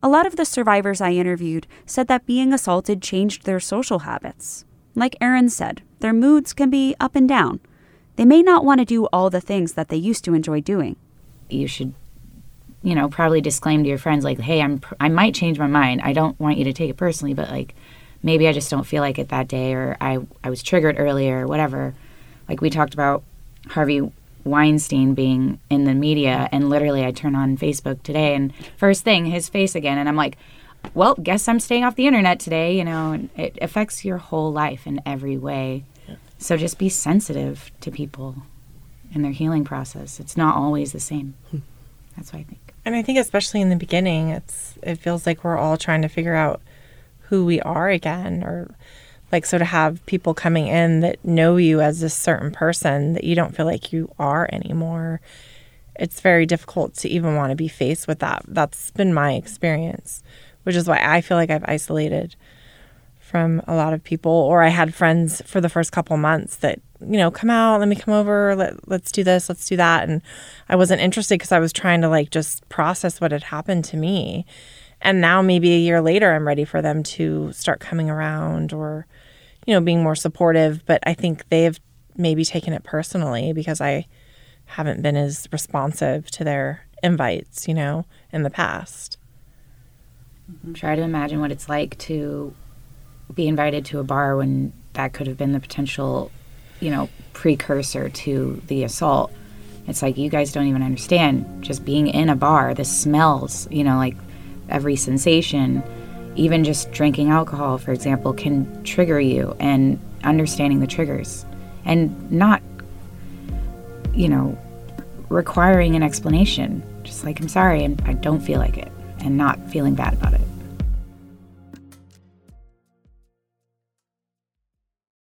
A lot of the survivors I interviewed said that being assaulted changed their social habits. Like Erin said, their moods can be up and down. They may not want to do all the things that they used to enjoy doing. You should, probably disclaim to your friends, like, hey, I might change my mind. I don't want you to take it personally, but, like, maybe I just don't feel like it that day, or I was triggered earlier, or whatever. Like, we talked about Harvey Weinstein being in the media, and literally I turn on Facebook today, and first thing, his face again, and I'm like, well, guess I'm staying off the internet today, and it affects your whole life in every way. Yeah. So just be sensitive to people and their healing process. It's not always the same. That's what I think. And I think especially in the beginning, it feels like we're all trying to figure out who we are again, or like, so to have people coming in that know you as a certain person that you don't feel like you are anymore, it's very difficult to even want to be faced with that. That's been my experience, which is why I feel like I've isolated from a lot of people. Or I had friends for the first couple months that, come out, let me come over, let's do this, let's do that. And I wasn't interested because I was trying to like just process what had happened to me. And now maybe a year later, I'm ready for them to start coming around or, being more supportive. But I think they've maybe taken it personally because I haven't been as responsive to their invites, in the past. Try to imagine what it's like to be invited to a bar when that could have been the potential, precursor to the assault. It's like, you guys don't even understand. Just being in a bar, the smells, like every sensation, even just drinking alcohol, for example, can trigger you, and understanding the triggers and not, requiring an explanation. Just like, I'm sorry, and I don't feel like it, and not feeling bad about it.